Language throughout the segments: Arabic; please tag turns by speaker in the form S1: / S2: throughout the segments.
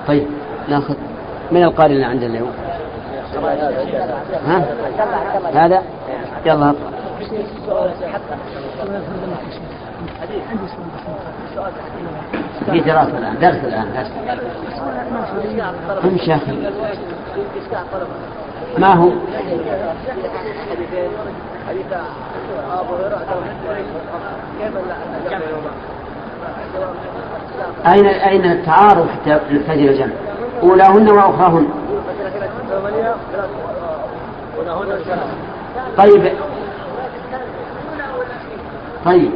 S1: طيب ناخذ من القارئ اللي عندنا اليوم. ها؟ هذا يلا في دراسة الآن درس الآن هم شيخ ما هو أين التعارض حتى نحتاج الجمع؟ أولاهن وأخراهن. طيب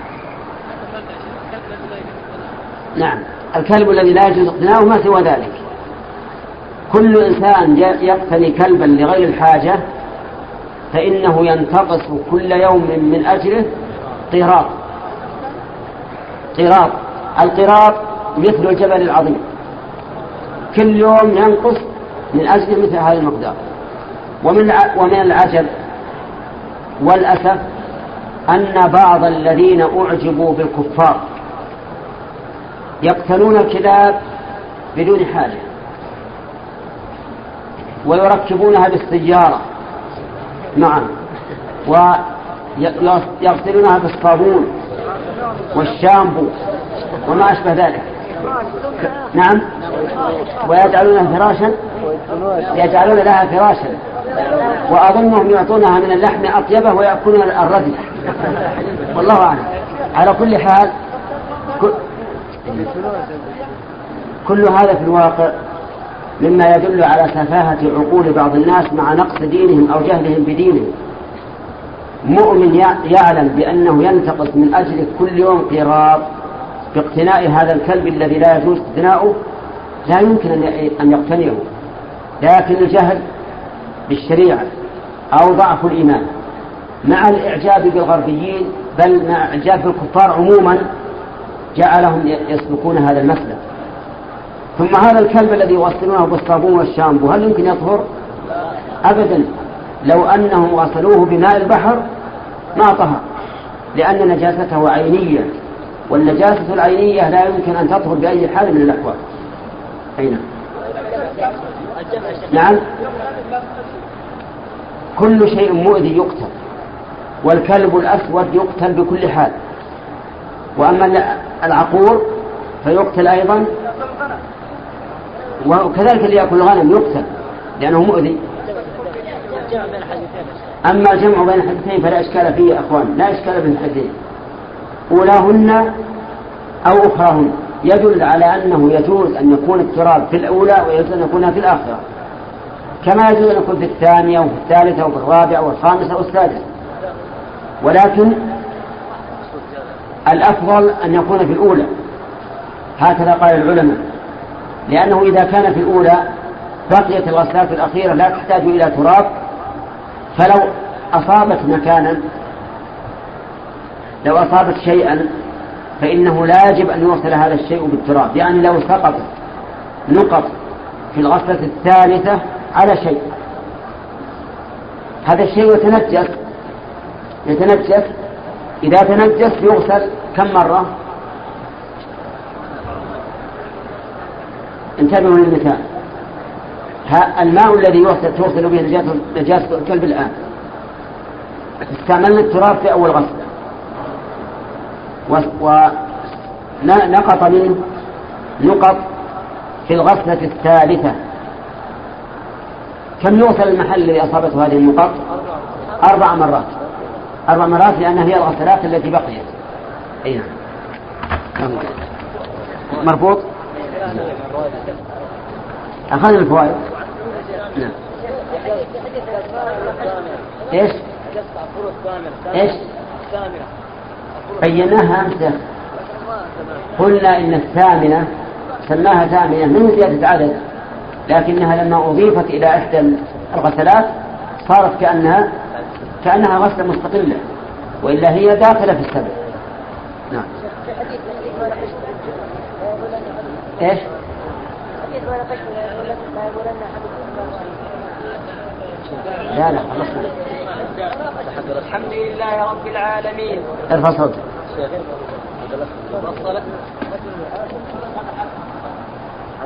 S1: نعم الكلب الذي لا يجوز اقتناؤه ما سوى ذلك. كل إنسان يقتني كلبا لغير الحاجة فإنه ينتقص كل يوم من أجله قيراط. القيراط مثل الجبل العظيم، كل يوم ينقص من أجله مثل هذا المقدار. ومن العجب والأسف أن بعض الذين أعجبوا بالكفار يقتلون الكلاب بدون حاجة ويركبونها بالسيارة معا ويغسلونها بالصابون والشامبو وما أشبه ذلك. نعم يجعلون لها فراشا وأظنهم يعطونها من اللحم أطيبه ويأكلون الردي والله أعلم. على كل حال كل هذا في الواقع مما يدل على سفاهة عقول بعض الناس مع نقص دينهم أو جهلهم بدينهم. مؤمن يعلم بأنه ينتقص من أجل كل يوم قيراط باقتناء هذا الكلب الذي لا يجوز اقتناؤه لا يمكن أن يقتنيه، لكن الجهل بالشريعة أو ضعف الإيمان مع الإعجاب بالغربيين بل مع إعجاب بالكفار عموما جعلهم يسلكون هذا المسلك. ثم هذا الكلب الذي يغسلونه بالصابون والشامبو هل يمكن يطهر؟ أبدا. لو أنهم غسلوه بماء البحر ما طهر، لأن نجاسته عينية، والنجاسة العينية لا يمكن أن تطهر بأي حال من الأحوال. أين؟ نعم كل شيء مؤذي يقتل، والكلب الأسود يقتل بكل حال، وأما العقور فيقتل أيضا، وكذلك اللي يأكل الغنم يقتل لأنه مؤذي. أما الجمع بين الحديثين فلا إشكال فيه يا أخوان، لا إشكال بين الحديثين أولاهن أو أخراهن يدل على أنه يجوز أن يكون التراب في الأولى ويجوز أن يكون في الآخرة، كما يجوز أن يكون في الثانية وفي الثالثة وفي الرابعة والخامسة والسادسة، ولكن الأفضل أن يكون في الأولى، هكذا قال العلماء، لأنه إذا كان في الأولى بقيت الغسلات الأخيرة لا تحتاج إلى تراب، فلو أصابت مكانا لو أصابت شيئا فإنه لا يجب أن يغسل هذا الشيء بالتراب، يعني لو سقط نقط في الغسلة الثالثة على شيء هذا الشيء يتنجس إذا تنجس يغسل كم مرة؟ انتبهوا للمثال، الماء الذي تغسل به نجاسة الكلب الآن استعملنا التراب في أول غسلة ونقط منه نقط في الغسلة الثالثة، كم يغسل المحل الذي أصابته هذه النقط؟ 4 مرات لأنها هي الغسلات التي بقيت. أي نعم مربوط. أخذنا الفوائد. نعم. إيش بيناها أمس، قلنا إن الثامنة سماها ثامنة من زيادة عدد، لكنها لما أضيفت إلى إحدى الغسلات صارت كأنها غسلة مستقلة، وإلا هي داخلة في السبع. نعم. إيش؟ لا خلصنا.
S2: الحمد لله رب العالمين.
S1: ارفع صوتك.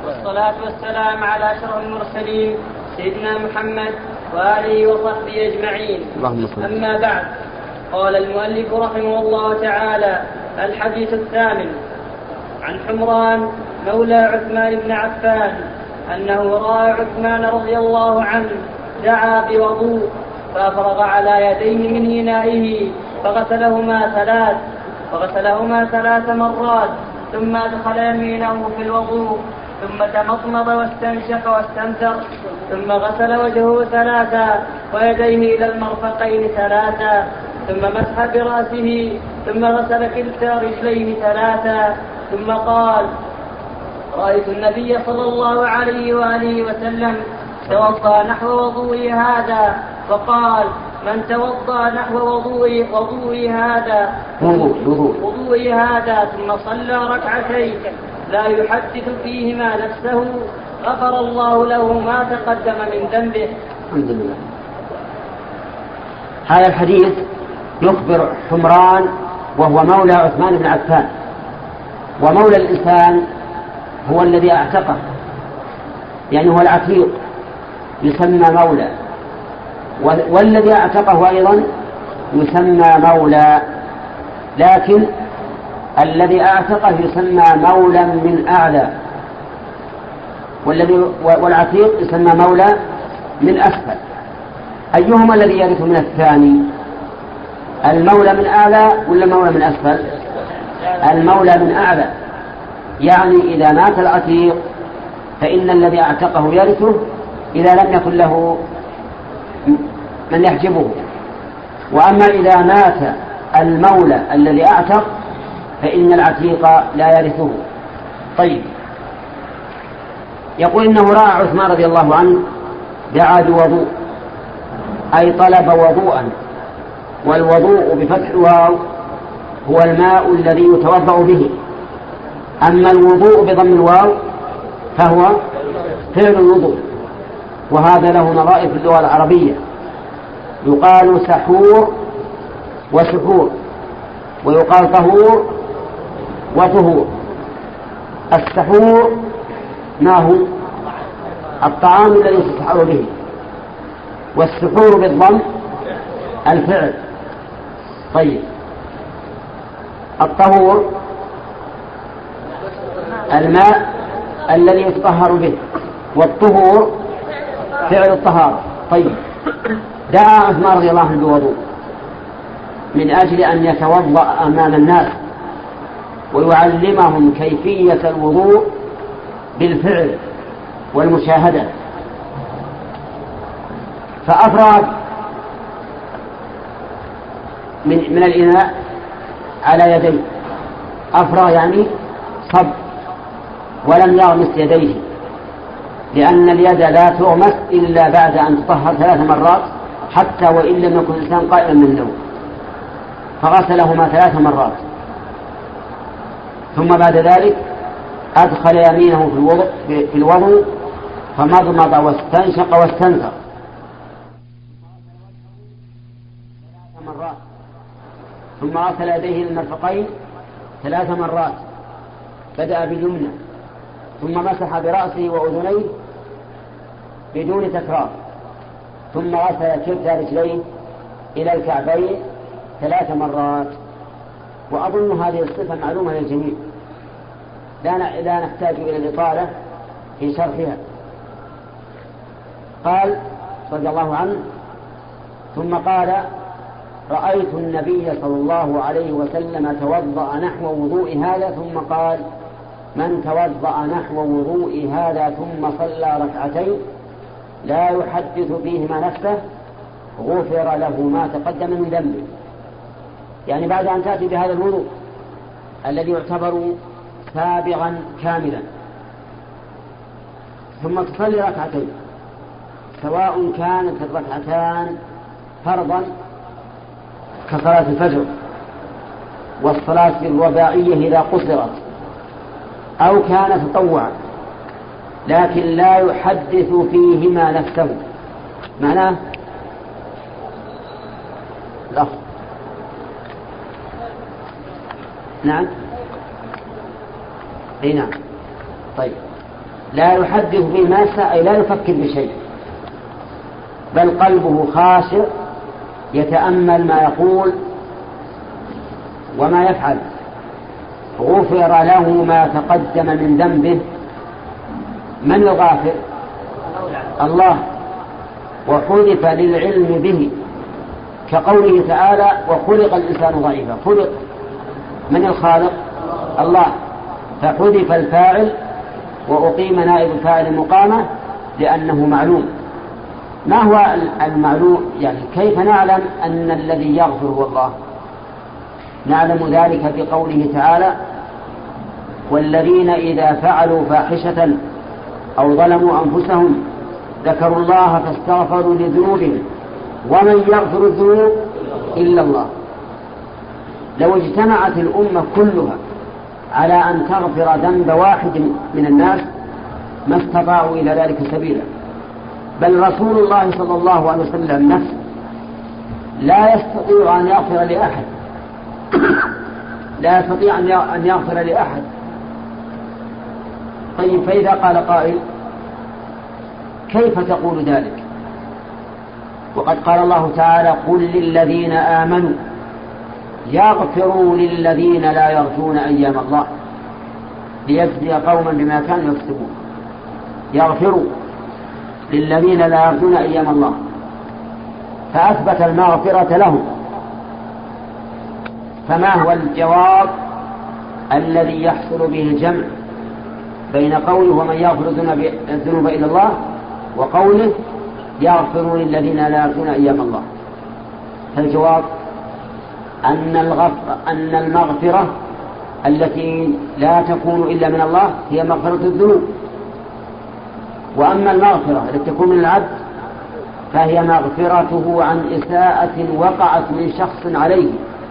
S2: والصلاة والسلام على أشرف المرسلين سيدنا محمد وآله وصحبه أجمعين. أما بعد، قال المؤلف رحمه الله تعالى: الحديث الثامن. عن حمران مولى عثمان بن عفان أنه رأى عثمان رضي الله عنه دعا بوضوء فأفرغ على يديه من إنائه فغسلهما 3 مرات، ثم أدخل يمينه في الوضوء، ثم تمضمض واستنشق واستنثر، ثم غسل وجهه 3 ويديه إلى المرفقين 3، ثم مسح برأسه، ثم غسل كلتا رجليه 3، ثم قال: رأيت النبي صلى الله عليه وآله وسلم توضأ نحو وضوئي هذا، فقال: من توضأ نحو وضوئي هذا ثم صلى ركعتين لا يحدث فيهما نفسه غفر الله له ما تقدم من ذنبه.
S1: الحمد لله. هذا الحديث يخبر حمران وهو مولى عثمان بن عفان، ومولى الإنسان هو الذي اعتقه، يعني هو العتيق يسمى مولى، والذي اعتقه أيضا يسمى مولى، لكن الذي اعتقه يسمى مولى من أعلى، والعتيق يسمى مولى من أسفل. أيهما الذي يرث من الثاني؟ المولى من أعلى ولا المولى من أسفل؟ المولى من أعلى. يعني إذا مات العتيق فإن الذي اعتقه يرثه إذا لم يكن له من يحجبه، وأما إذا مات المولى الذي اعتق فإن العتيق لا يرثه. طيب، يقول إنه رأى عثمان رضي الله عنه دعا بوضوء، أي طلب وضوءا، والوضوء بفتح الواو هو الماء الذي يتوضأ به، أما الوضوء بضم الواو فهو فعل الوضوء، وهذا له نظائر في اللغة العربية، يقال سحور وسحور، ويقال طهور وطهور. السحور ما هو؟ الطعام الذي تسحر به، والسحور بالضم الفعل. طيب، الطهور الماء الذي يتطهر به، والطهور فعل الطهارة. طيب، دعا عثمان رضي الله عنه بوضوء من أجل أن يتوضأ أمام الناس ويعلمهم كيفية الوضوء بالفعل والمشاهدة، فأفرغ من الإناء على يديه. أفرغ يعني صب، ولم يغمس يديه، لأن اليد لا تغمس إلا بعد أن تطهر 3 مرات، حتى وإن لم يكن الإنسان قائما من النوم، فغسلهما 3 مرات، ثم بعد ذلك أدخل يمينه في الوضوء فمضمض واستنشق واستنثر 3 مرات، ثم غسل يديه للمرفقين 3 مرات، بدأ باليمنى، ثم مسح برأسه وأذنيه بدون تكرار، ثم غسل كلتا رجليه إلى الكعبين 3 مرات. وأظن هذه الصفة معلومة للجميع، لا نحتاج إلى الإطالة في شرحها. قال رضي الله عنه: ثم قال: رأيت النبي صلى الله عليه وسلم توضأ نحو وضوء هذا، ثم قال: من توضأ نحو وضوء هذا ثم صلى ركعتين لا يحدث فيهما نفسه غفر له ما تقدم من ذنبه. يعني بعد أن تأتي بهذا الوضوء الذي يعتبر سابغا كاملا، ثم تصلي ركعتين، سواء كانت الركعتان فرضا كصلاة الفجر والصلاة الرباعية إذا قصرت، أو كان تطوعا، لكن لا يحدث فيهما نفسه. معناه لا. نعم، اي نعم. طيب، لا يحدث به ماسة أي لا يفكر بشيء، بل قلبه خاشع يتأمل ما يقول وما يفعل. غفر له ما تقدم من ذنبه. من الغافر؟ الله. وحذف للعلم به، كقوله تعالى وخلق الإنسان ضعيفا. خلق من الخالق؟ الله، فحذف الفاعل وأقيم نائب الفاعل مقامه لأنه معلوم. ما هو المعلوم؟ يعني كيف نعلم أن الذي يغفر هو الله؟ نعلم ذلك بقوله تعالى والذين إذا فعلوا فاحشة أو ظلموا أنفسهم ذكروا الله فاستغفروا لذنوبهم ومن يغفر الذنوب إلا الله. لو اجتمعت الأمة كلها على أن تغفر ذنب واحد من الناس ما استطاعوا إلى ذلك سبيلا، بل رسول الله صلى الله عليه وسلم نفسه لا يستطيع أن يغفر لأحد لا يستطيع أن يغفر لأحد. طيب، فإذا قال قائل كيف تقول ذلك وقد قال الله تعالى قل للذين آمنوا يغفروا للذين لا يرجون أيام الله ليجزي قوما بما كانوا يكسبون. يغفروا للذين لا يرجون أيام الله، فأثبت المغفرة لهم. فما هو الجواب الذي يحصل به الجمع بين قوله ومن يغفر الذنوب إلا الله وقوله يغفر للذين لا يرجون أيام الله؟ فالجواب أن المغفرة التي لا تكون إلا من الله هي مغفرة الذنوب، وأما المغفرة التي تكون من العبد فهي مغفرته عن إساءة وقعت من شخص عليه،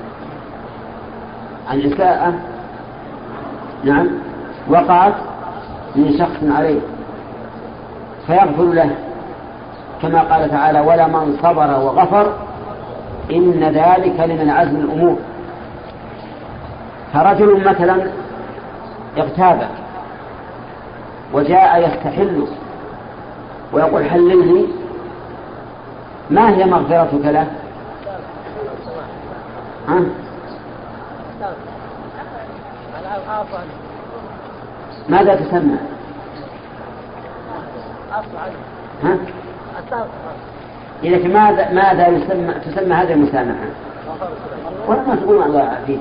S1: عن إساءة نعم وقعت من شخص عليه فيغفر له، كما قال تعالى ولمن صبر وغفر إن ذلك لمن عزم الأمور. فرجل مثلا اغتابك وجاء يستحل ويقول حللني، ما هي مغفرتك له؟ ماذا تسمى؟ إذا ماذا تسمى هذه المسامحة؟ ولا ما تقول الله عافيك؟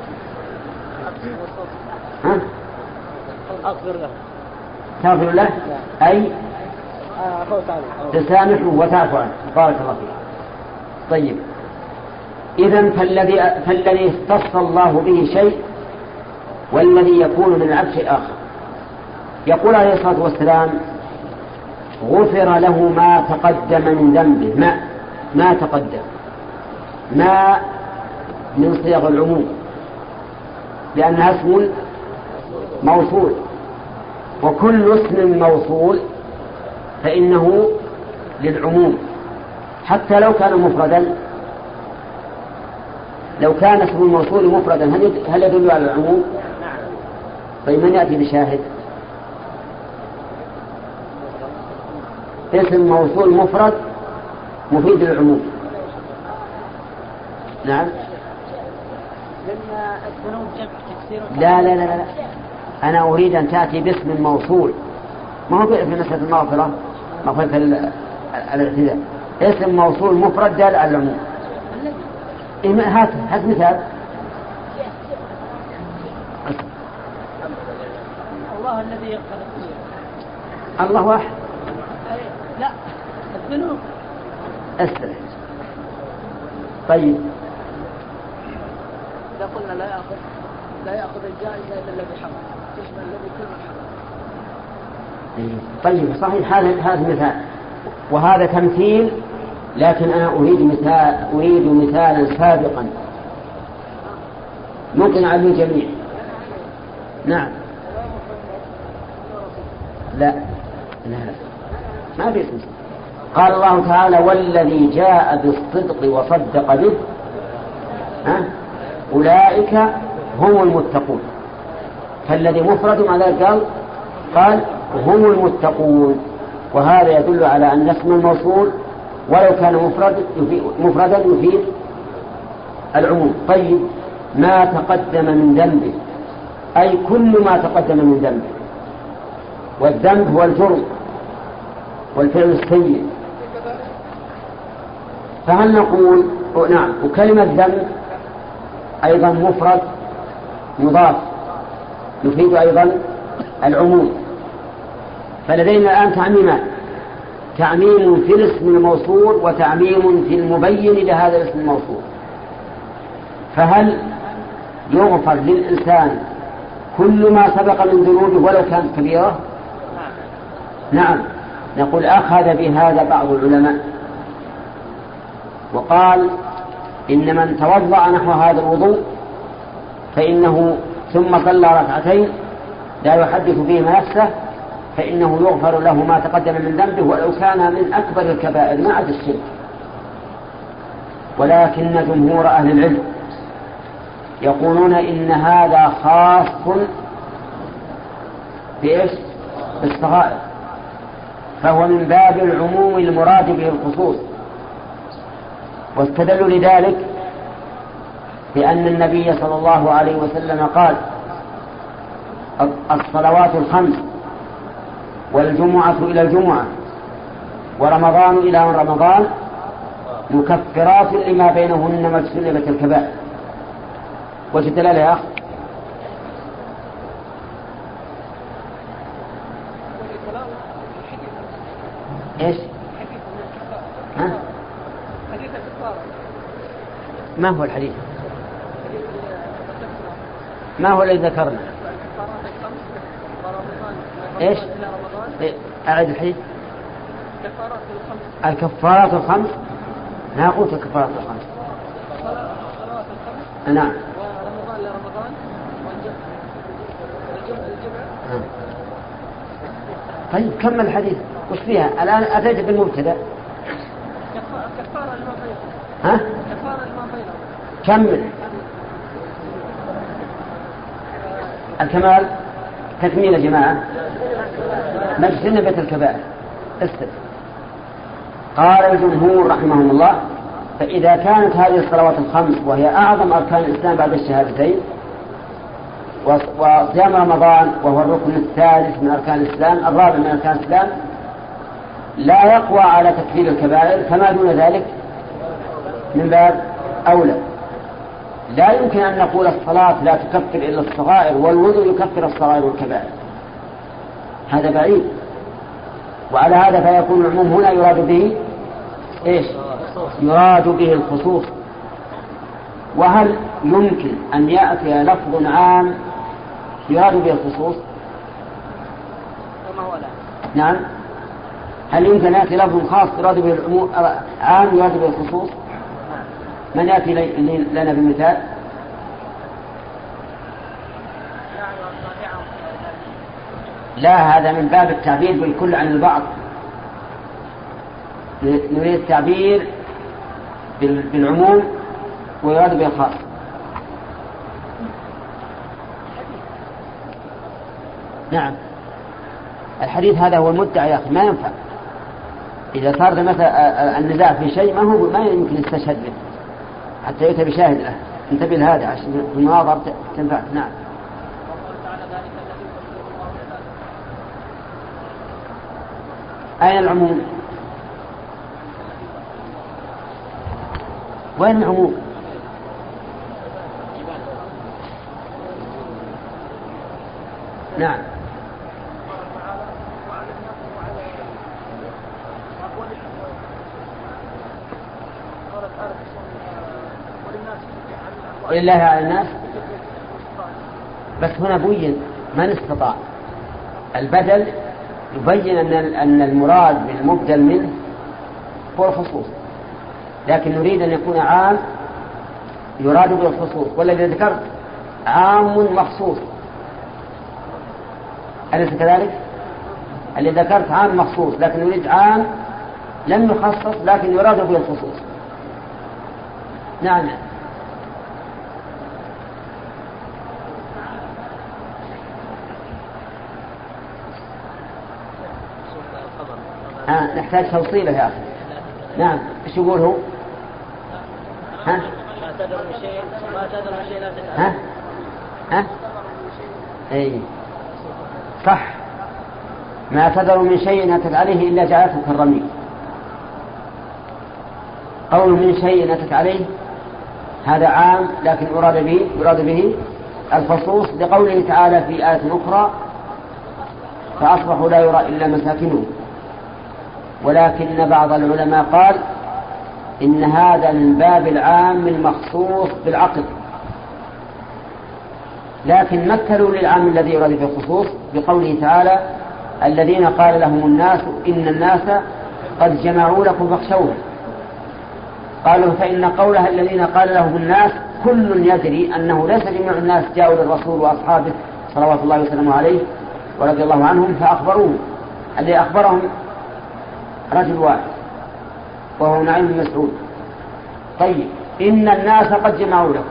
S1: تغفر له أي تسامحه وتعفو عنه. بارك الله فيك. طيب، إذن فالذي اختص الله به شيء والذي يكون من العبد شيء آخر. يقول عليه الصلاة والسلام غفر له ما تقدم من ذنبه. ما تقدم، ما من صيغ العموم لأنها اسم موصول، وكل اسم موصول فإنه للعموم حتى لو كان مفردا. لو كان اسم الموصول مفردا هل يدل على العموم؟ طيب، من يأتي بشاهد؟ اسم موصول مفرد مفيد للعموم. نعم. لا لا لا لا، أنا أريد أن تأتي باسم موصول، ما هو في مسألة المغفرة مغفرة الاعتداء. اسم موصول مفرد دال على العموم. هات مثال.
S2: الله الذي يغفر الذنوب.
S1: الله واحد.
S2: لا، الذنوب.
S1: أسرع. طيب،
S2: إذا قلنا لا يأخذ الجائزة إلا الذي حرم، تشمل الذي كل حرم.
S1: طيب، صحيح، هذا مثال وهذا تمثيل، لكن أنا أريد مثالا سابقا ممكن على الجميع. نعم. لا لا لا، ما في اسم. قال الله تعالى والذي جاء بالصدق وصدق به أولئك هم المتقون. فالذي مفرد مع ذلك قال هم المتقون. وهذا يدل على أن اسم الموصول ولو كان مفردا يفيد العموم. طيب، ما تقدم من ذنبه، أي كل ما تقدم من ذنبه، والذنب هو الجرم والفعل السيء. فهل نقول نعم، وكلمة ذنب أيضا مفرد مضاف يفيد أيضا العموم. فلدينا الآن تعميمان: تعميم في الاسم الموصول وتعميم في المبين لهذا الاسم الموصول. فهل يغفر للإنسان كل ما سبق من ذنوبه ولو كانت كبيرة؟ نعم. نقول أخذ بهذا بعض العلماء وقال إن من توضأ نحو هذا الوضوء فإنه ثم صلى ركعتين لا يحدث فيهما نفسه فإنه يغفر له ما تقدم من ذنبه ولو كان من أكبر الكبائر ما عدا الشرك. ولكن جمهور أهل العلم يقولون إن هذا خاص بإيش؟ بالصغائر، فهو من باب العموم المراد به الخصوص. واستدلوا لذلك بأن النبي صلى الله عليه وسلم قال: الصلوات الخمس والجمعة إلى الجمعة ورمضان إلى رمضان مكفرات لما بينهن ما اجتنبت الكبائر. وش الدلالة يا أخ؟ إيش؟ ها؟ ما هو الحديث؟ ما هو الذي ذكرنا؟ إيش؟ أعد الحديث. الكفارات الخمس. ما قلت الكفارات الخمس. نعم.
S3: ورمضان لرمضان والجمعة.
S1: طيب كمل الحديث. وش فيها الآن؟ أتيت بالمبتدأ.
S3: كفارة لما بينهم.
S1: ها؟
S3: كفارة لما بينهم.
S1: كمل. الكمال تكميل يا جماعة. ما اجتنبت الكبائر. استر. قال الجمهور رحمهم الله: فإذا كانت هذه الصلوات الخمس وهي أعظم أركان الإسلام بعد الشهادتين، وصيام رمضان وهو الركن الثالث من أركان الإسلام، الرابع من أركان الإسلام، لا يقوى على تكفير الكبائر، فما دون ذلك من باب أولى. لا يمكن أن نقول الصلاة لا تكفر إلا الصغائر والوضوء يكفر الصغائر والكبائر، هذا بعيد. وعلى هذا فيكون العموم هنا يراد به إيش؟ يراد به الخصوص. وهل يمكن أن يأتي لفظ عام يراد به الخصوص؟ نعم. هل يمكن أن يأتي لفظ خاص يراد به العموم عام يراد به الخصوص؟ من يأتي لنا بمثال؟ لا، هذا من باب التعبير بالكل عن البعض. نريد التعبير بالعموم ويراد به الخاص. نعم، الحديث هذا هو المدعى يا أخي، ما ينفع. إذا صار مثلا النزاع في شيء ما يمكن يستشهد به حتى يؤتى بشاهد له. انتبه لهذا عشان المناظرة تنفع. نعم. أين العموم؟ وين العموم؟ نعم. ولله على الناس. بس هنا بين من استطاع. البدل يبين أن المراد بالمبدل منه هو الخصوص، لكن نريد أن يكون عام يراد به الخصوص، والذي ذكرت عام مخصوص، أليس كذلك؟ اللي ذكرت عام مخصوص، لكن نريد عام لم يخصص لكن يراد به الخصوص. نعم. نحتاج توصيله يا أخي. نعم، إيش يقول هو؟ ها؟
S3: ما تدر من شيء لا تفعل.
S1: ها؟ ها؟ أي صح، ما تذر من شيء أتت عليه إلا جعلته كالرميم. قول من شيء أتت عليه هذا عام، لكن يراد به الخصوص لقوله تعالى في آية أخرى فأصبحوا لا يرى إلا مساكنهم. ولكن بعض العلماء قال إن هذا من باب العام المخصوص بالعقد، لكن مثلوا للعام الذي يراد به الخصوص بقوله تعالى الذين قال لهم الناس إن الناس قد جمعوا لكم فاخشوهم. قالوا فإن قولها الذين قال لهم الناس كل يدري أنه ليس جميع الناس جاءوا للرسول وأصحابه صلوات الله وسلامه عليه ورضي الله عنهم فأخبروه. الذي أخبرهم رجل واحد وهو نعيم بن مسعود. طيب إن الناس قد جمعوا لكم،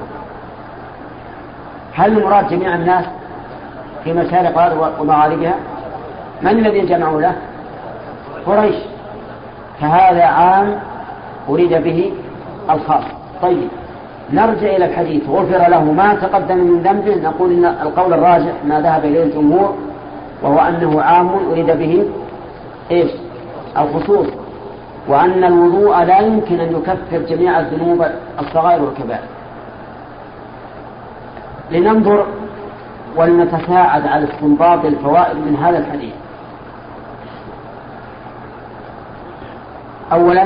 S1: هل المراد جميع الناس في مشارق الأرض ومغاربها؟ من الذي جمعوا له؟ قريش. فهذا عام أريد به الخاص. طيب نرجع إلى الحديث غفر له ما تقدم من ذنبه. نقول إن القول الراجح ما ذهب إليه الجمهور وهو أنه عام أريد به إيش؟ الخصوص، وأن الوضوء لا يمكن أن يكفر جميع الذنوب الصغائر والكبائر. لننظر ولنتساعد على استنباط الفوائد من هذا الحديث. أولا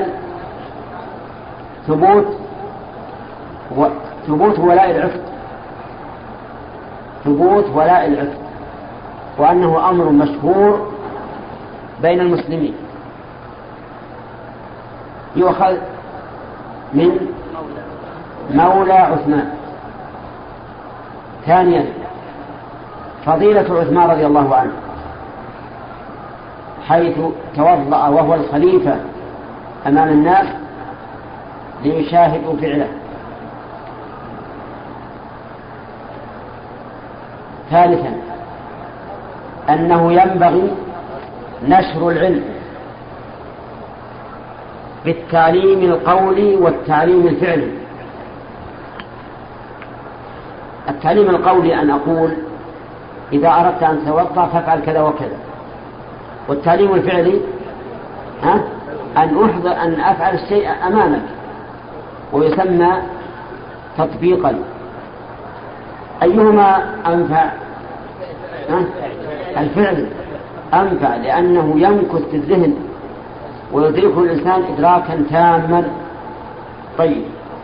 S1: ثبوت ولاء العتق، ثبوت ولاء العتق، وأنه أمر مشهور بين المسلمين يؤخذ من مولى عثمان. ثانيا فضيلة عثمان رضي الله عنه حيث توضأ وهو الخليفة أمام الناس ليشاهدوا فعله. ثالثا أنه ينبغي نشر العلم بالتعليم القولي والتعليم الفعلي. التعليم القولي أن أقول إذا أردت أن تتوضأ فافعل كذا وكذا، والتعليم الفعلي أن أفعل الشيء أمامك، ويسمى تطبيقا. أيهما أنفع؟ الفعل أنفع لأنه يمكث في الذهن ويدركه الإنسان إدراكا تاما. طيب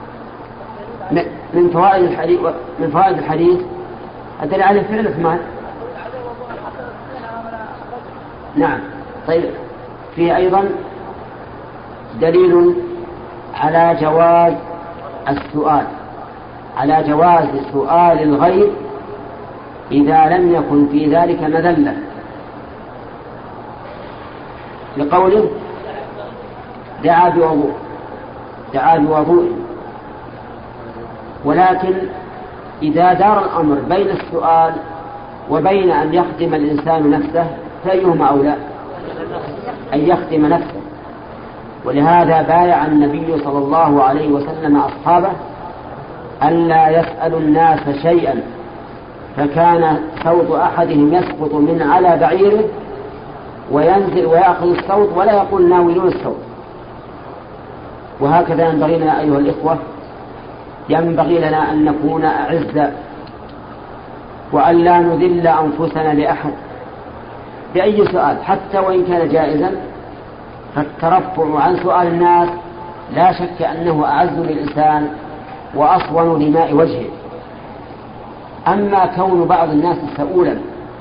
S1: من فوائد الحديث الدليل على فعل عثمان. نعم. طيب فيه أيضا دليل على جواز السؤال، على جواز سؤال الغير إذا لم يكن في ذلك مذلة، لقوله دعا بوضوء. ولكن إذا دار الأمر بين السؤال وبين أن يخدم الإنسان نفسه فأيهما أولى؟ أن يخدم نفسه. ولهذا بايع النبي صلى الله عليه وسلم أصحابه ألا يسألوا الناس شيئا، فكان صوت أحدهم يسقط من على بعيره وينزل ويأخذ الصوت ولا يقول ناولون الصوت. وهكذا ينبغي لنا أيها الإخوة، ينبغي لنا أن نكون أعزاء وأن لا نذل أنفسنا لأحد بأي سؤال حتى وإن كان جائزا. فالترفع عن سؤال الناس لا شك أنه أعز للإنسان وأصون لماء وجهه. أما كون بعض الناس سؤولا،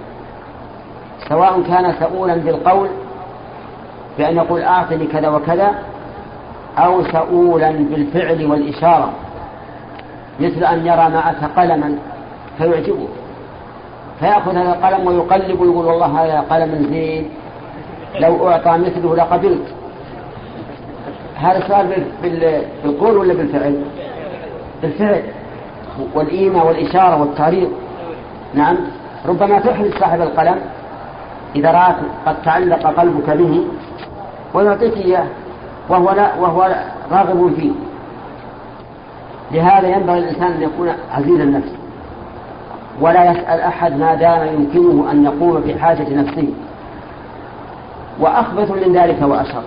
S1: سواء كان سؤولا بالقول بأن يقول أعطني كذا وكذا، أو سؤولا بالفعل والإشارة، مثل أن يرى معك قلما فيعجبه فيأخذ هذا القلم ويقلب ويقول والله هذا قلم زين لو أعطى مثله لقبلت. هذا سؤال بالقول ولا بالفعل؟ بالفعل والإيمة والإشارة والتعريض. نعم، ربما تحرج صاحب القلم إذا رأت قد تعلق قلبك به ويعطيك إياه وهو راغب فيه. لهذا ينبغي الإنسان أن يكون عزيز النفس ولا يسأل أحد ما دام يمكنه أن يقوم بحاجة نفسه. وأخبث من ذلك وأشر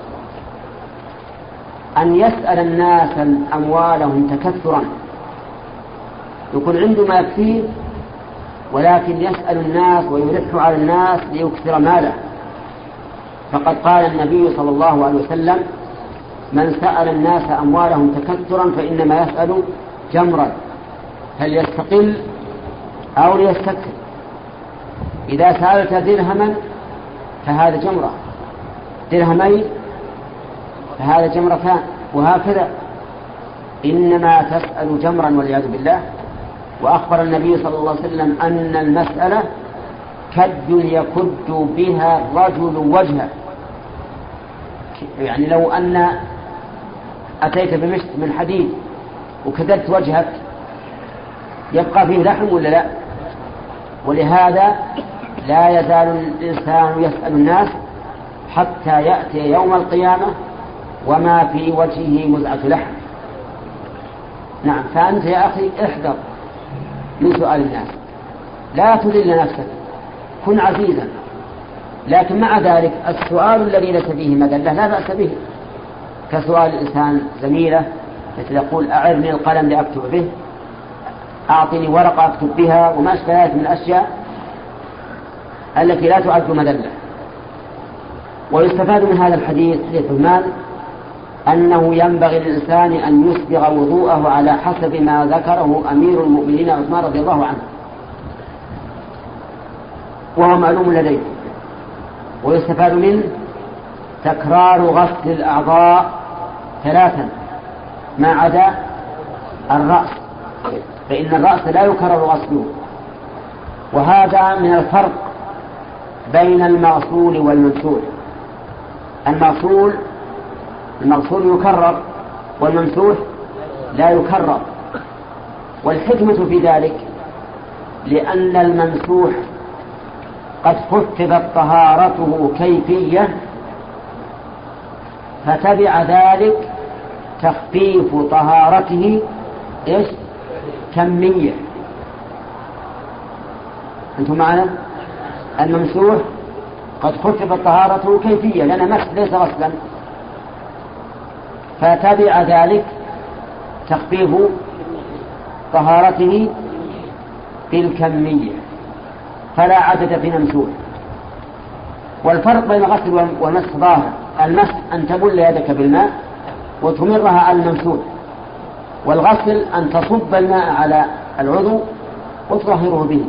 S1: أن يسأل الناس أموالهم تكثرا، يكون عنده ما يكفيه ولكن يسأل الناس ويلح على الناس ليكثر ماله. فقد قال النبي صلى الله عليه وسلم: من سأل الناس أموالهم تكثرا فإنما يسأل جمرا، هل يستقل أو ليستكثر. إذا سألت درهما فهذا جمرة، درهمين فهذا جمرتان، وهكذا. إنما تسأل جمرا والعياذ بالله. وأخبر النبي صلى الله عليه وسلم أن المسألة كد يكد بها الرجل وجهه، يعني لو أن أتيت بمشط من حديد وكدت وجهك يبقى فيه لحم ولا لا؟ ولهذا لا يزال الإنسان يسأل الناس حتى يأتي يوم القيامة وما في وجهه مزعة لحم. نعم، فأنت يا أخي احذر من سؤال الناس، لا تذل نفسك، كن عزيزا، لكن مع ذلك السؤال الذي ليس فيه مذلة لا بأس به، كسؤال الإنسان زميله مثل يقول: أعرني القلم لأكتب به، أعطني ورقة أكتب بها، وما أشبه ذلك من الأشياء التي لا تعد مذلة. ويستفاد من هذا الحديث حديث المال أنه ينبغي للإنسان أن يسبغ وضوءه على حسب ما ذكره أمير المؤمنين عثمان رضي الله عنه، وهو معلوم لديه. ويستفاد منه تكرار غسل الأعضاء 3 ما عدا الرأس، فإن الرأس لا يكرر غسله. وهذا من الفرق بين المغسول والممسوح. المغسول يكرر والممسوح لا يكرر. والحكمة في ذلك لأن الممسوح قد خففت طهارته كيفية، فتبع ذلك تخفيف طهارته كمية. أنتم معنا؟ الممسوح قد خففت طهارته كيفية لأن مسح ليس غسلا، فتبع ذلك تخفيف طهارته بالكمية، فلا عدد في ممسوح. والفرق بين الغسل والمسح ظاهر. المسح أن تبل يدك بالماء وتمرها على الممسوح، والغسل أن تصب الماء على العضو وتطهره به.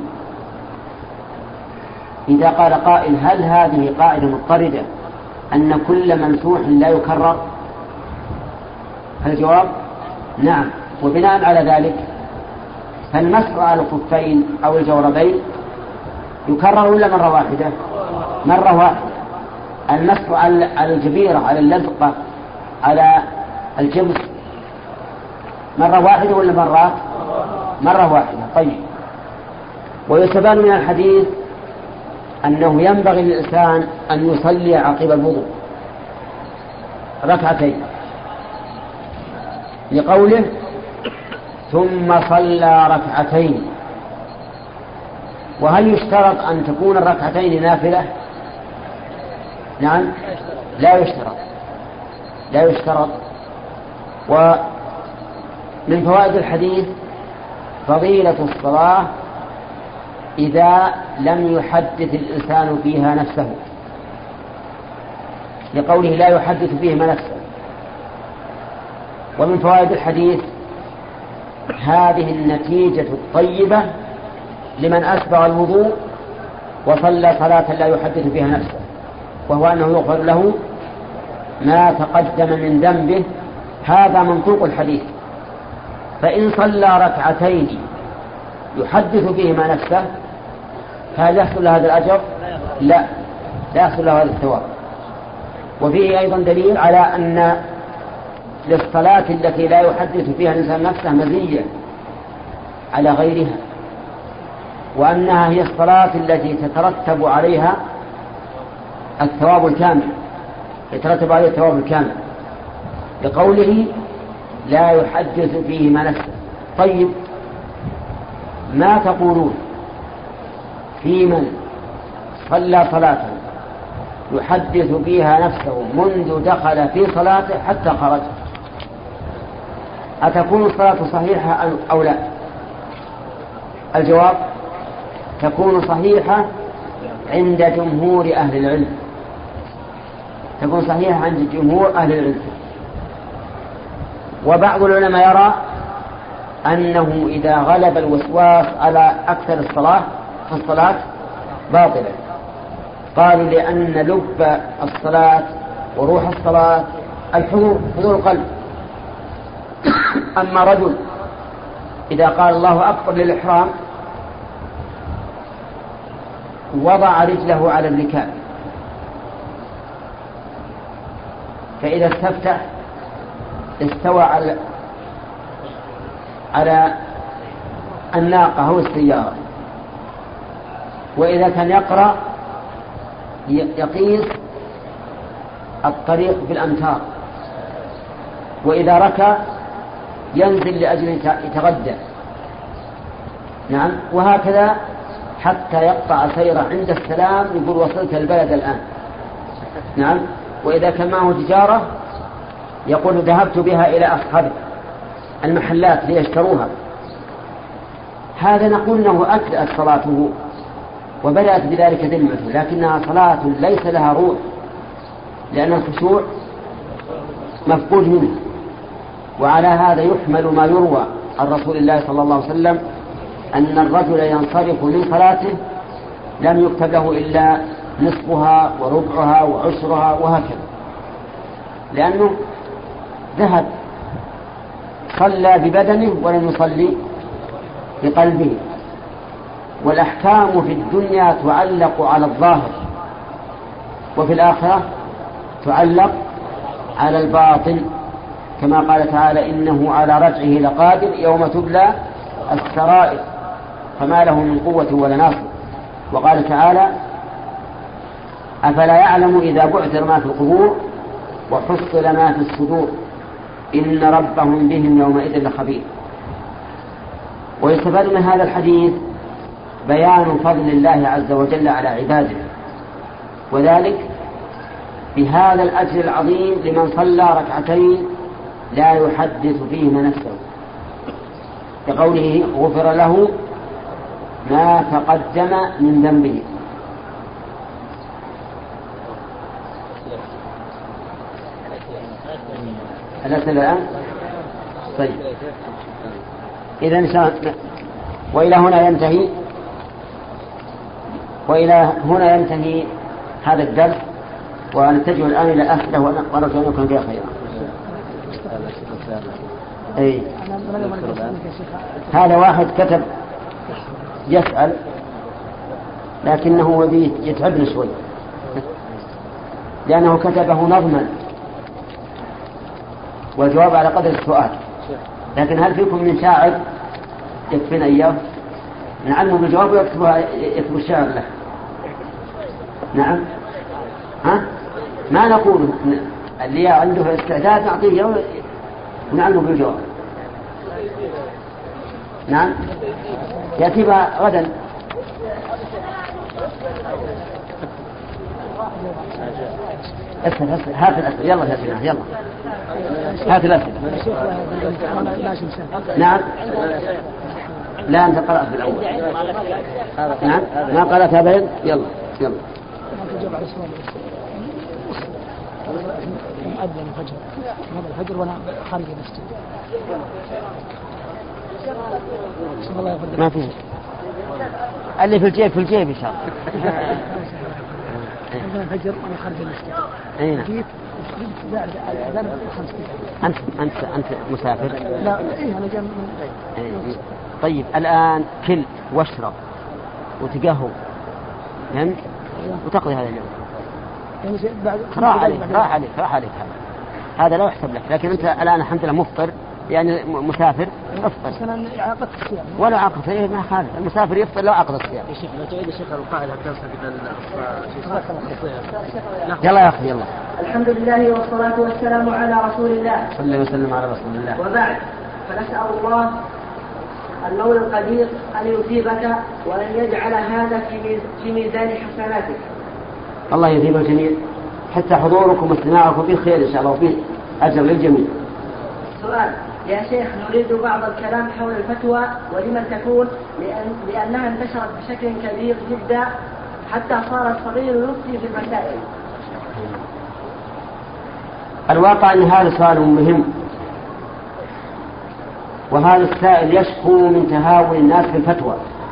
S1: إذا قال قائل: هل هذه قاعدة مضطردة أن كل ممسوح لا يكرر؟ الجواب: نعم. وبناء على ذلك فالمسح على الخفين أو الجوربين يكرر ولا مرة واحدة؟ مرة واحدة. المسح على الجبيرة، على اللزقة، على الجبس مرة واحدة ولا مرات؟ مرة واحدة. طيب. ويستفاد من الحديث أنه ينبغي للإنسان أن يصلي عقب الوضوء 2 لقوله: ثم صلى 2. وهل يشترط أن تكون 2 نافلة؟ نعم، لا يشترط. ومن فوائد الحديث فضيلة الصلاة إذا لم يحدث الإنسان فيها نفسه، لقوله: لا يحدث فيهما نفسه. ومن فوائد الحديث هذه النتيجة الطيبة لمن أسبغ الوضوء وصلى صلاة لا يحدث فيها نفسه، وهو أنه يغفر له ما تقدم من ذنبه. هذا منطوق الحديث. فإن صلى 2 يحدث فيهما نفسه هل يحصل له هذا الأجر؟ لا يحصل له هذا الثواب. وفيه أيضا دليل على أن للصلاة التي لا يحدث فيها الإنسان نفسه مزية على غيرها، وأنها هي الصلاة التي تترتب عليها الثواب الكامل. يترتب عليه الثواب الكامل، لقوله لا يحدث فيه ما نفسه. طيب ما تقولون في من صلى صلاة يحدث فيها نفسه منذ دخل في صلاته حتى خرج؟ أتكون الصلاة صحيحة أو لا؟ الجواب تكون صحيحة عند جمهور أهل العلم، تكون صحيحة عند جمهور أهل العلم. وبعض العلماء يرى أنه إذا غلب الوسواس على أكثر الصلاة فالصلاة باطلة. قالوا لأن لب الصلاة وروح الصلاة الحضور، حضور القلب. أما رجل إذا قال الله أكبر للإحرام وضع رجله على الركاب، فإذا استفتح استوى على الناقة أو السيارة، وإذا كان يقرأ يقيس الطريق بالأمتار، وإذا ركع ينزل لأجل يتغدى. نعم، وهكذا حتى يقطع سيره عند السلام يقول وصلت البلد الآن. نعم، وإذا كان معه تجارة يقول ذهبت بها إلى أصحاب المحلات ليشتروها. هذا نقول أنه أكدأت صلاته وبدأت بذلك ذمته، لكنها صلاة ليس لها روح، لأن الخشوع مفقود منه. وعلى هذا يحمل ما يروى عن رسول الله صلى الله عليه وسلم أن الرجل ينصرف من صلاته لم يكتب له إلا نصفها وربعها وعشرها وهكذا، لأنه ذهب صلى ببدنه ولم يصلي بقلبه. والأحكام في الدنيا تعلق على الظاهر، وفي الآخرة تعلق على الباطن، كما قال تعالى إنه على رجعه لقادر يوم تبلى السرائر فما له من قوة ولا ناصر. وقال تعالى أفلا يعلم إذا بعثر ما في القبور وحصل ما في الصدور إن ربهم بهم يومئذ لخبير. ويستفاد من هذا الحديث بيان فضل الله عز وجل على عباده، وذلك بهذا الأجر العظيم لمن صلى ركعتين لا يحدث فيهما نفسه، كقوله غفر له ما تقدم من ذنبه. الأسئلة الآن؟ طيب، إذن وإلى هنا ينتهي هذا الدرس، ونتجه الآن إلى أسئلة ونرجو أن يكون فيها خيرا. أي هذا واحد كتب يسأل لكنه يتعبني شوي لأنه كتبه نظما والجواب على قدر السؤال، لكن هل فيكم من شاعر يكفينا إياه نعلمه بالجواب ويكتب الشاعر له؟ نعم، ها؟ ما نقول اللي عنده استعداد نعطيه ونعلمه بالجواب. نعم، يأتي غدا. هات الأسئلة، يلا يلا هات الأسئلة. نعم، لا أنت قرأت بالأول. نعم، ما قرأت أبدا. يلا
S4: أذن الفجر وأنا خارج المسجد.
S1: ما في اللي في الجيب إن شاء الله.
S4: أذن الفجر وأنا خارج المسجد.
S1: أين؟
S4: بعد الأذان 5 دقائق.
S1: أنت مسافر؟
S4: لا، أنا جاي من.
S1: طيب الآن كل واشرب وتقهوى، فهمت؟ وتقضي هذا اليوم. راح عليك هذا لا يحسب لك، لكن أنت الآن الحمد لله مفطر يعني مسافر أفطر
S4: مثلا عقد الصيام
S1: ولا عقد صيام ما خالف، المسافر يفطر لو عقد الصيام.
S3: يا شيخ لو تعيد الشيخ القاعدة
S1: يلا يا أخي يلا.
S2: الحمد لله والصلاة والسلام على رسول الله
S1: صلى الله وسلم على رسول الله.
S2: وبعد، فنسأل الله المولى القدير أن يثيبك وأن يجعل هذا في ميزان حسناتك.
S1: الله يثيب الجميع، حتى حضوركم واستماعكم فيه خير إن شاء الله وفيه أجر للجميع.
S2: سؤال يا شيخ، نريد بعض الكلام حول الفتوى ولمن تكون، لأنها انتشرت بشكل كبير جدا حتى صار الصغير يفتي في المسائل.
S1: الواقع أن هذا سؤال مهم، وهذا السائل يشكو من تهاون الناس في الفتوى،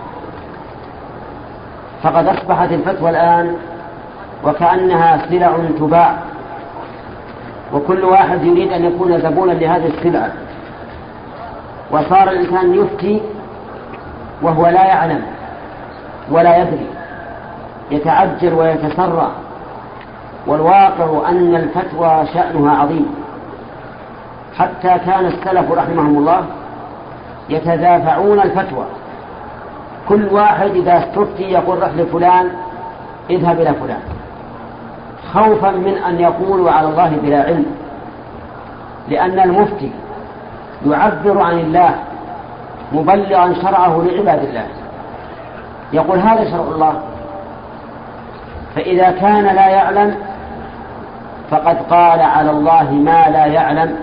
S1: فقد أصبحت الفتوى الآن وكأنها سلع تباع، وكل واحد يريد أن يكون زبونا لهذه السلعة، وصار الإنسان يفتي وهو لا يعلم ولا يدري، يتعجل ويتسرع. والواقع أن الفتوى شأنها عظيم، حتى كان السلف رحمهم الله يتدافعون الفتوى، كل واحد إذا استفتي يقول رح لفلان اذهب إلى فلان، خوفا من أن يقولوا على الله بلا علم، لأن المفتي يعبر عن الله مبلغا شرعه لعباد الله، يقول هذا شرع الله، فإذا كان لا يعلم فقد قال على الله ما لا يعلم،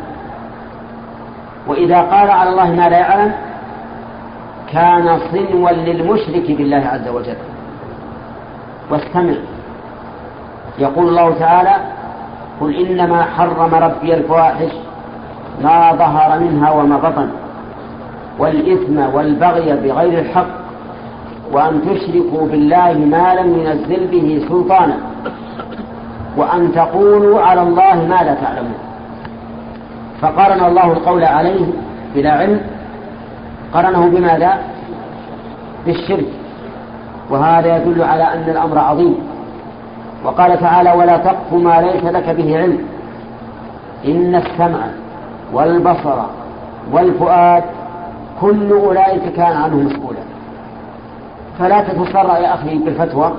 S1: وإذا قال على الله ما لا يعلم كان صنوا للمشرك بالله عز وجل. واستمع، يقول الله تعالى قل إنما حرم ربي الفواحش ما ظهر منها وما بطن والإثم والبغي بغير الحق وأن تشركوا بالله ما لم ينزل به سلطانا وأن تقولوا على الله ما لا تعلمون. فقارن الله القول عليه بلا علم، قرنه بماذا؟ بالشرك، وهذا يدل على أن الأمر عظيم. وقال تعالى ولا تقف ما ليس لك به علم إن السمع والبصر والفؤاد كل أولئك كان عنه مسؤولا. فلا تتسرع يا أخي بالفتوى،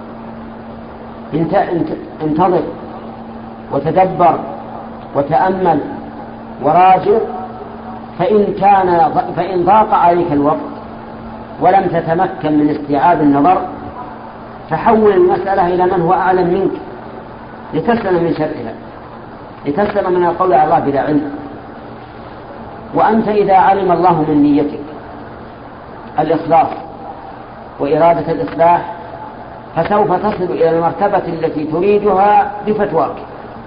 S1: انتظر وتدبر وتأمل وراجع، فإن ضاق عليك الوقت ولم تتمكن من استيعاب النظر فحول المسألة إلى من هو أعلم منك لتسلم من شرها، لتسلم من القول على الله بلا علم. وأنت إذا علم الله من نيتك الإخلاص وإرادة الإصلاح فسوف تصل إلى المرتبة التي تريدها بفتواك،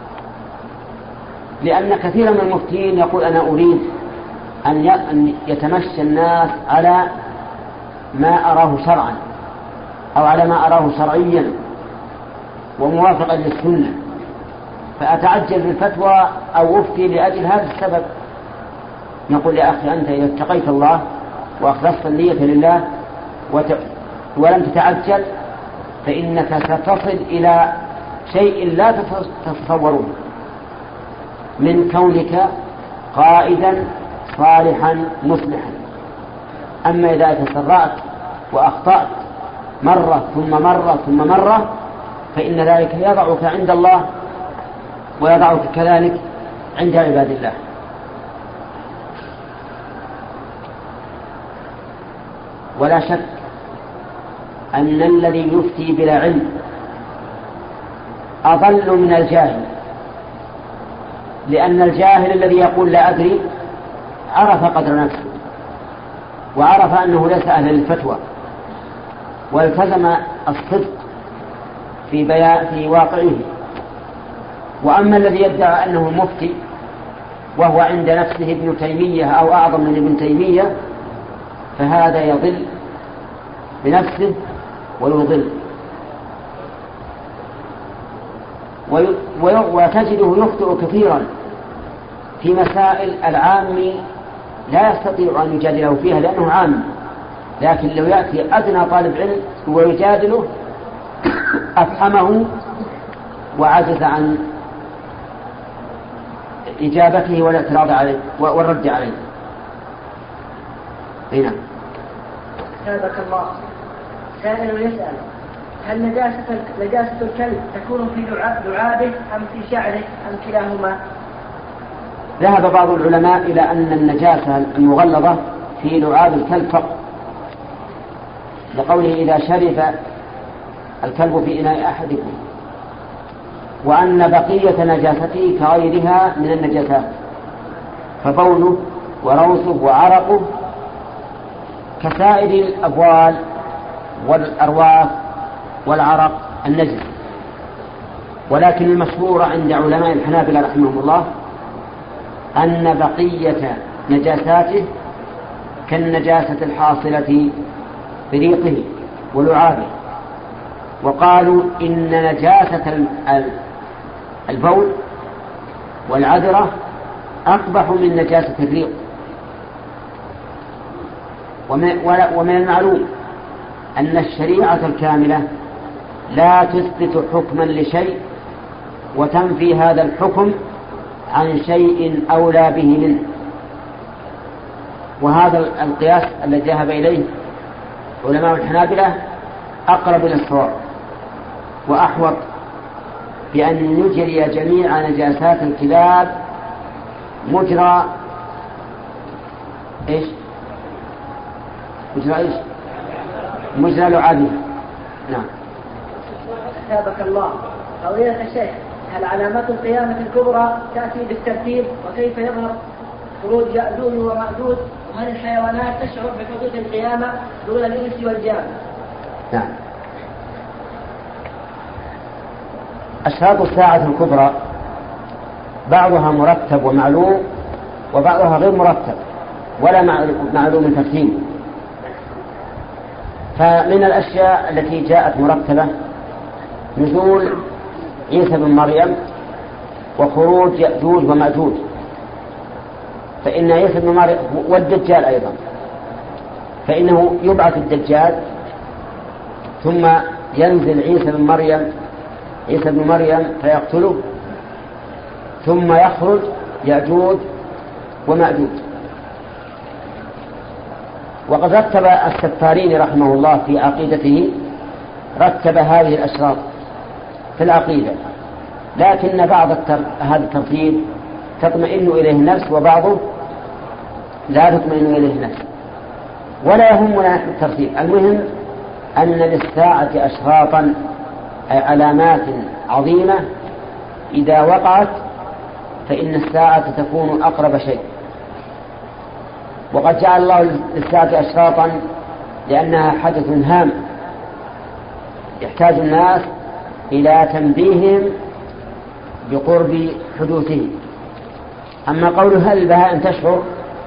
S1: لأن كثيرا من المفتين يقول أنا أريد أن يتمشى الناس على ما أراه شرعا أو على ما أراه شرعيا وموافقا للسنة، فأتعجل بالفتوى أو أفتي لأجل هذا السبب. نقول يا أخي أنت إذا اتقيت الله وأخلصت النية لله ولم تتعجل فإنك ستصل إلى شيء لا تتصوره من كونك قائدا صالحا مصلحا. أما إذا تسرعت وأخطأت مرة ثم مرة ثم مرة فإن ذلك يضعك عند الله ويضعك كذلك عند عباد الله. ولا شك أن الذي يفتي بلا علم أضل من الجاهل، لأن الجاهل الذي يقول لا أدري عرف قدر نفسه وعرف أنه ليس أهلا للفتوى والتزم الصدق في واقعه. وأما الذي يدعى أنه مفتي وهو عند نفسه ابن تيمية أو أعظم من ابن تيمية فهذا يضل بنفسه ويضل، وتجده يخطئ كثيرا في مسائل العام لا يستطيع أن يجادله فيها لأنه عام، لكن لو يأتي أدنى طالب علم ويجادله أفهمه وعجز عن إجابته والاعتراض عليه والرد عليه. هنا
S3: سابك الله. سائل يسأل: هل نجاسة الكلب تكون في لعابه أم في شعره أم كلاهما؟
S1: ذهب بعض العلماء إلى أن النجاسة المغلظة في لعاب الكلب فقط، لقوله إذا شرب الكلب في إناء أحدكم، وأن بقية نجاسته كغيرها من النجاسات، فبوله وروثه وعرقه كسائر الأبوال والأرواث والعرق النجس. ولكن المشهور عند علماء الحنابلة رحمهم الله أن بقية نجاساته كالنجاسة الحاصلة بريقه ولعابه، وقالوا إن نجاسة البول والعذرة أقبح من نجاسة الريق. ومن المعلوم أن الشريعة الكاملة لا تثبت حكما لشيء وتنفي هذا الحكم عن شيء أولى به منه، وهذا القياس الذي ذهب إليه علماء الحنابلة أقرب إلى الصواب وأحوط، بأن نجري جميع نجاسات الكلاب مجرى إيش؟ مجرى لعابها. نعم.
S3: سابك الله. فضيلة الشيخ، هل علامات القيامة الكبرى تأتي بالترتيب؟ وكيف يظهر خروج يأجوج ومأجوج؟ وهل الحيوانات تشعر بحدوث القيامة دون الإنس والجان؟
S1: نعم. أشراط الساعة الكبرى بعضها مرتب ومعلوم، وبعضها غير مرتب ولا معلوم ترتيبه. فمن الأشياء التي جاءت مرتبة نزول عيسى بن مريم وخروج يأجوج ومأجوج، فإن عيسى بن مريم والدجال أيضا، فإنه يبعث الدجال ثم ينزل عيسى بن مريم فيقتله، ثم يخرج يأجوج ومأجوج. وقد رتب السفارين رحمه الله في عقيدته رتب هذه الأشراط في العقيدة، لكن بعض هذا الترتيب تطمئن إليه النفس وبعضه لا تطمئن إليه النفس، ولا يهمنا نحن الترتيب. المهم أن للساعة أشراطا أي علامات عظيمة إذا وقعت فإن الساعة تكون أقرب شيء. وقد جعل الله للساعة أشراطا لأنها حدث هام يحتاج الناس إلى تنبيههم بقرب حدوثه. أما قوله هل البهائم تشعر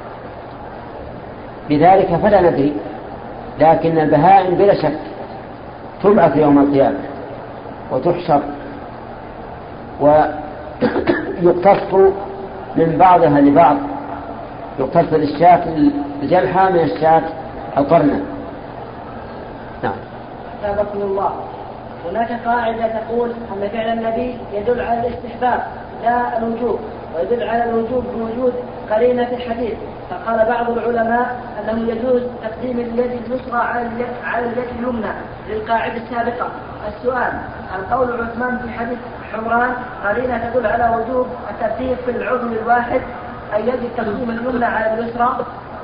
S1: بذلك فلا ندري، لكن البهائم بلا شك تبعث يوم القيامة وتحشر ويقتص من بعضها لبعض، يقتص للشاة الجلحة من الشاة القرنة. نعم.
S3: سابقنا الله. هناك قاعدة تقول أن فعل النبي يدل على الاستحباب لا الوجوب، ويدل على الوجوب بوجود قرينة في الحديث. فقال بعض العلماء أنه يجوز تقديم اليد اليسرى على اليد اليمنى للقاعدة السابقة. السؤال: هل قول عثمان في حديث حمران قرينة تدل على وجوب الترتيب في العضو الواحد أي يجب تقديم اليمنى على اليسرى؟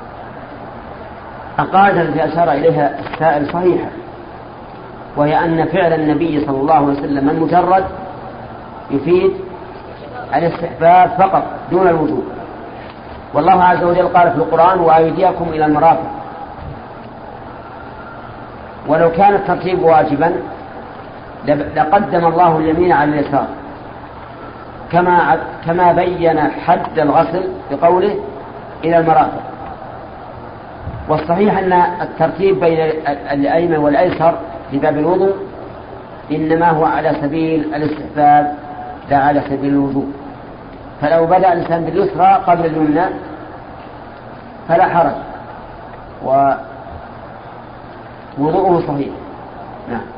S1: القاعدة التي أشار إليها السائل صحيحة، وهي أن فعل النبي صلى الله عليه وسلم المجرد يفيد الاستحباب فقط دون الوجوب. والله عز وجل قال في القرآن: وأيديكم إلى المرافق. ولو كان الترتيب واجبا لقدم الله اليمين على اليسار، كما بين حد الغسل بقوله إلى المرافق. والصحيح أن الترتيب بين الأيمن والأيسر في باب الوضوء إنما هو على سبيل الاستحباب لا على سبيل الوجوب. فلو بدأ الإنسان باليسرى قبل اليمنى فلا حرج ووضوءه صحيح. نعم.